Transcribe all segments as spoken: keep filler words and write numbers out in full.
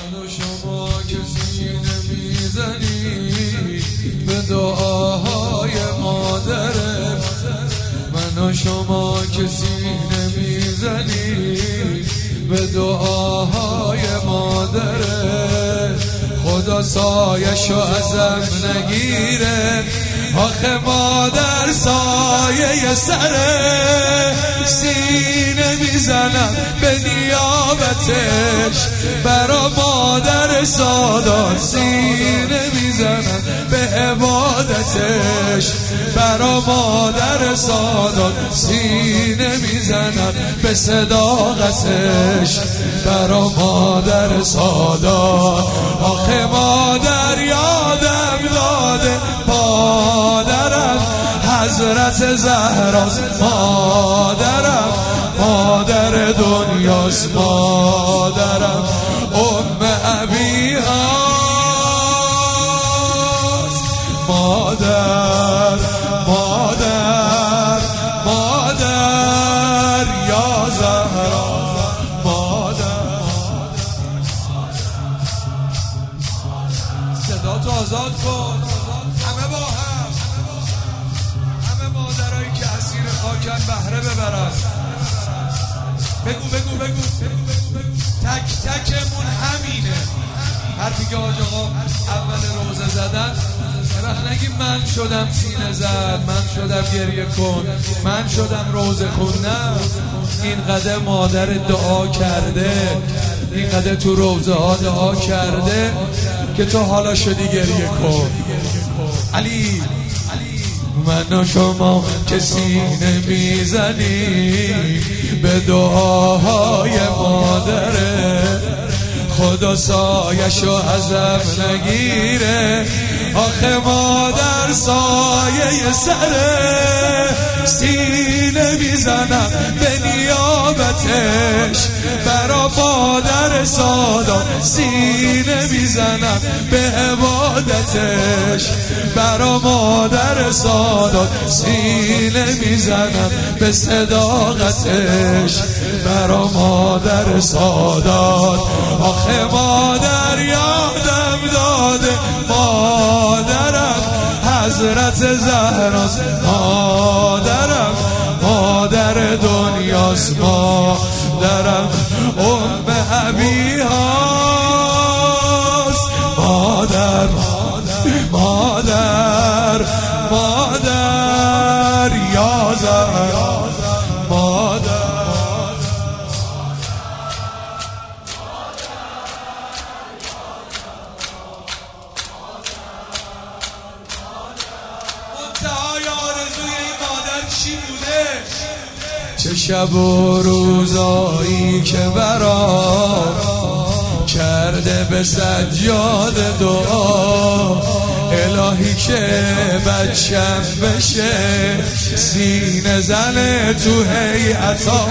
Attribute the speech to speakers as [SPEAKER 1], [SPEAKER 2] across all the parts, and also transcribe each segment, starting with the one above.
[SPEAKER 1] من و شما کسی نمیزنی به دعاهای مادره، من و شما کسی نمیزنی به دعاهای مادره. خدا سایشو ازم نگیره، آخه مادر سایه سره. سینه میزنم به نیابتش برا مادر سادات، سینه میزنم به عبادتش برا مادر سادات، سینه میزنم به صداقتش برا مادر سادات. آخه مادر یادم داده مادرم حضرت زهراست، مادرم مادر دنیاست، مادرم ام ابی هاست. مادر مادر مادر یا زهرا، مادر. صدا تو آزاد کن، همه با هم، همه مادرایی که اسیر خاکن بهره ببرن. بگو بگو بگو تک تکمون همینه. حرفی که حاج آقا اول روزه زدن، وقت نگیم من شدم سینه زد، من شدم گریه کن، من شدم روزه خون. نه، این قدر مادر دعا کرده، این قدر تو روزه ها دعا کرده که تو حالا شدی گریه کن. علی من و شما کسی نمیزنی به دعاهای مادره، خدا سایشو ازم نگیره، آخه مادر سایه سره. سینه میزنم به نیابتش برا مادر سادات، سینه میزنم به عبادتش برا مادر سادات، سینه میزنم به صداقتش برا مادر سادات. آخه مادر یادم داده مادرم حضرت زهراست، مادرم مادر دنیاست، مادرم ام ابی هاست. مادر مادر مادر یا زهرا، مادر. چه شب و روزایی که برام کرده به سجاده دعا، الهی که بچم بشه سینه زنه تو هیئتا.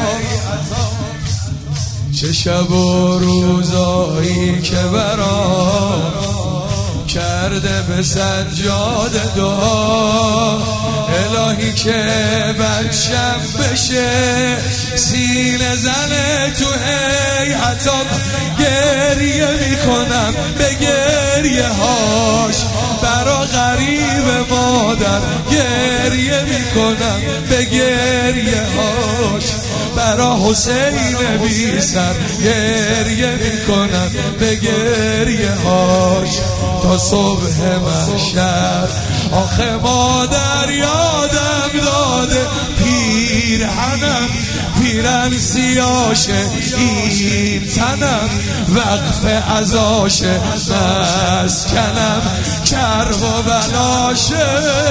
[SPEAKER 1] چه شب و روزایی که برام کرده به سجاده دعا، الهی که بچم بشه سینه زنه تو هیئتا. گریه میکنم به گریه هاش برا غریب مادر، گریه میکنم به گریه هاش برا حسین بی سر، گریه میکنم به گریه هاش تا صبح محشر. آخه مادر یادم داده پیرهنم، پیرن سیاشه این تنم، وقف عزاشه مسکنم کرب و بلاشه.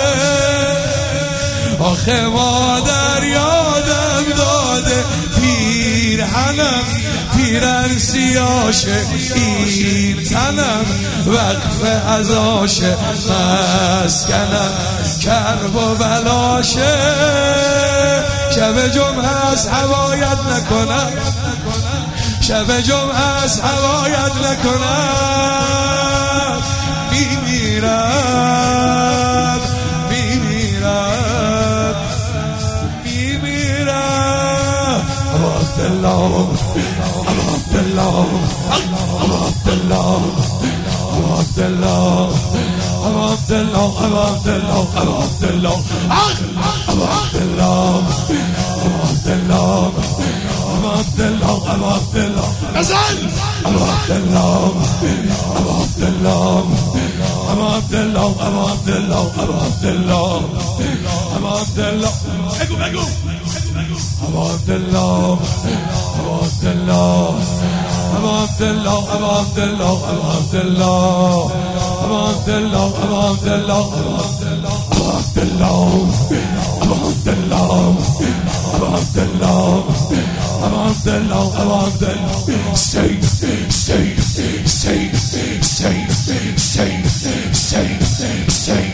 [SPEAKER 1] آخه مادر یادم داده پیرهنم، پیرن سیاشه این تنم، وقف عزاشه مسکنم کرب و بلاشه. شب جمعه از هوایت نکنم، شب جمعه از هوایت نکنم، میمیرم میمیرم میمیرم. عبدالله عبدالله Abdullah, Abdullah, Abdullah, Abdullah, Abdullah, Abdullah, Abdullah, Abdullah, Abdullah, Abdullah, Azal, Abdullah, Abdullah, Abdullah, Abdullah, Abdullah, Abdullah, Ego, ego. Abdullah, Abdullah, Abdullah, Abdullah, Abdullah, Abdullah, Abdullah, Abdullah, Abdullah, Abdullah, say, say, say, say, say, say, say, say, say,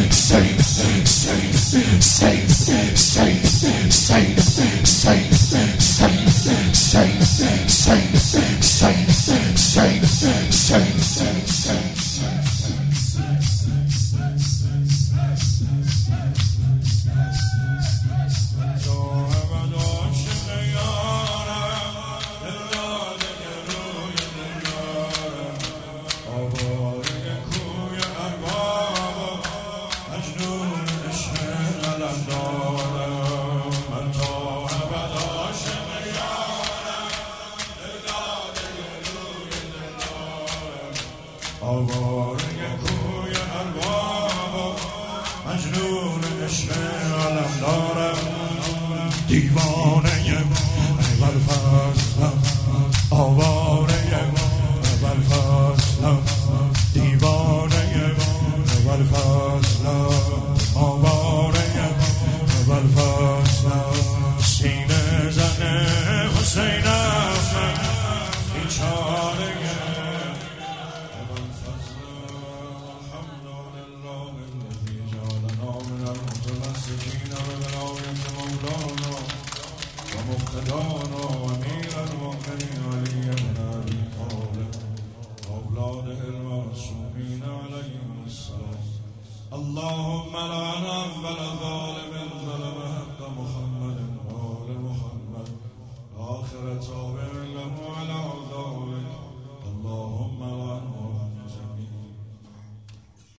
[SPEAKER 1] آواره کوی ارباب مجنون عشق عالم دارم دیوانه اول فصلم آواره اول فصلم دیوانه اول فصلم آواره اول فصلم سینه زن حسینم بیچاره ومقتدانا وامير المؤمنين علي بن ابي طالب واولاده المعصومين عليهم السلام اللهم لعن اول ظالم ظلم